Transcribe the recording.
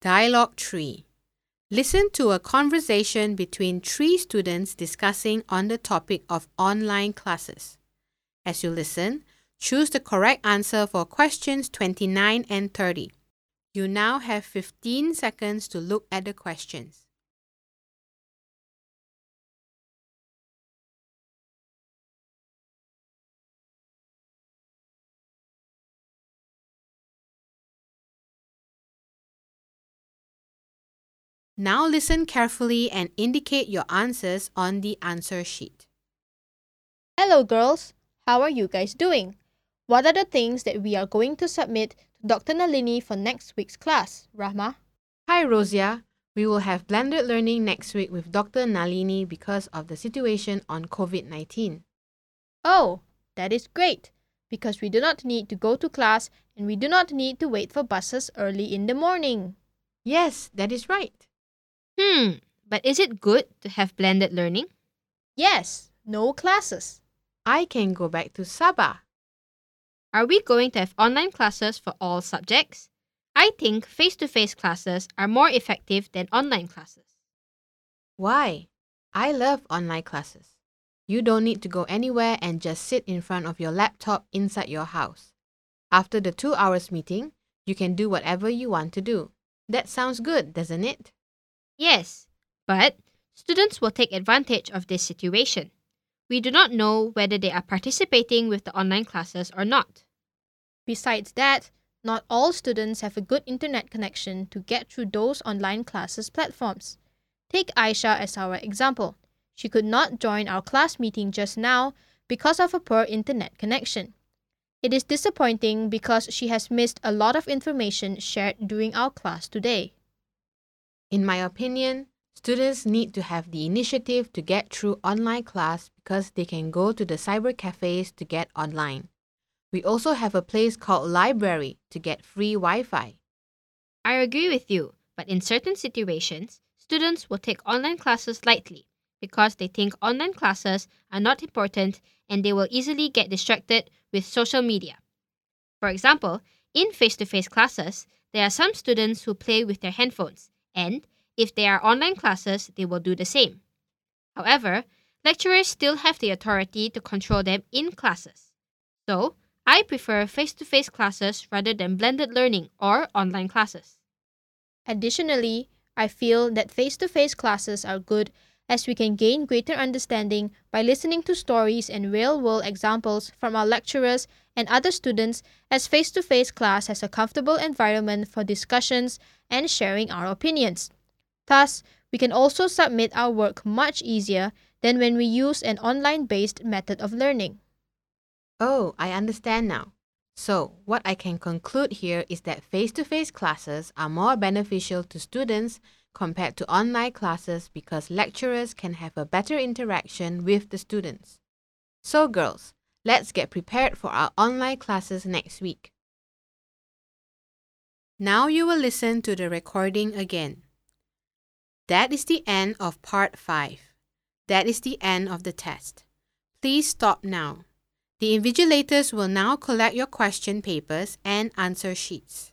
Dialogue 3. Listen to a conversation between three students discussing on the topic of online classes. As you listen, choose the correct answer for questions 29 and 30. You now have 15 seconds to look at the questions. Now listen carefully and indicate your answers on the answer sheet. Hello girls, how are you guys doing? What are the things that we are going to submit to Dr. Nalini for next week's class, Rahma? Hi Rosia, we will have blended learning next week with Dr. Nalini because of the situation on COVID-19. Oh, that is great, because we do not need to go to class and we do not need to wait for buses early in the morning. Yes, that is right. But is it good to have blended learning? Yes, no classes. I can go back to Sabah. Are we going to have online classes for all subjects? I think face-to-face classes are more effective than online classes. Why? I love online classes. You don't need to go anywhere and just sit in front of your laptop inside your house. After the 2 hours meeting, you can do whatever you want to do. That sounds good, doesn't it? Yes, but students will take advantage of this situation. We do not know whether they are participating with the online classes or not. Besides that, not all students have a good internet connection to get through those online classes platforms. Take Aisha as our example. She could not join our class meeting just now because of a poor internet connection. It is disappointing because she has missed a lot of information shared during our class today. In my opinion, students need to have the initiative to get through online class because they can go to the cyber cafes to get online. We also have a place called library to get free Wi-Fi. I agree with you, but in certain situations, students will take online classes lightly because they think online classes are not important and they will easily get distracted with social media. For example, in face-to-face classes, there are some students who play with their handphones, and if they are online classes, they will do the same. However, lecturers still have the authority to control them in classes. So, I prefer face-to-face classes rather than blended learning or online classes. Additionally, I feel that face-to-face classes are good as we can gain greater understanding by listening to stories and real-world examples from our lecturers and other students, as face-to-face class has a comfortable environment for discussions and sharing our opinions. Thus, we can also submit our work much easier than when we use an online-based method of learning. Oh, I understand now. So, what I can conclude here is that face-to-face classes are more beneficial to students compared to online classes because lecturers can have a better interaction with the students. So, girls, let's get prepared for our online classes next week. Now you will listen to the recording again. That is the end of part 5. That is the end of the test. Please stop now. The invigilators will now collect your question papers and answer sheets.